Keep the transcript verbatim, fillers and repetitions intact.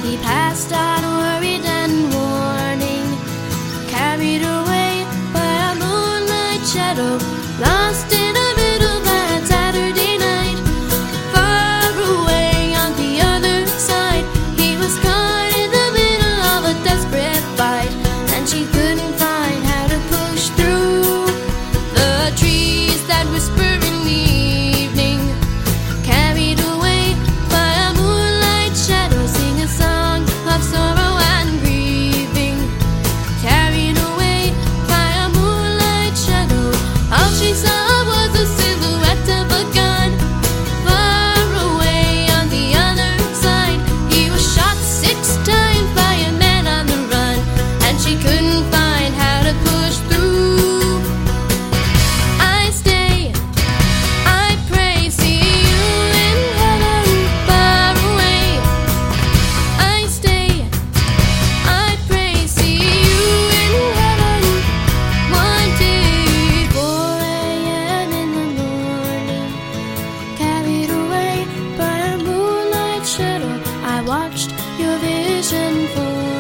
He passed on worried and warning, carried away by a moonlight shadow, lost in a middle that Saturday night. Far away on the other side, he was caught in the middle of a desperate fight, and she couldn't find how to push through the trees that whisper in the evening, carried away by a moonlight shadow, sing a song of sorrow and grieving, carried away by a moonlight shadow. All she saw was the silhouette of a gun. Far away on the other side, he was shot six times by a man on the run, and she couldn't find how to push through. I stay, I pray, see you in heaven far away. I stay, I pray, see you in heaven one day. four a.m. in the morning, carried away by a moonlight shadow, I watched your vision fall.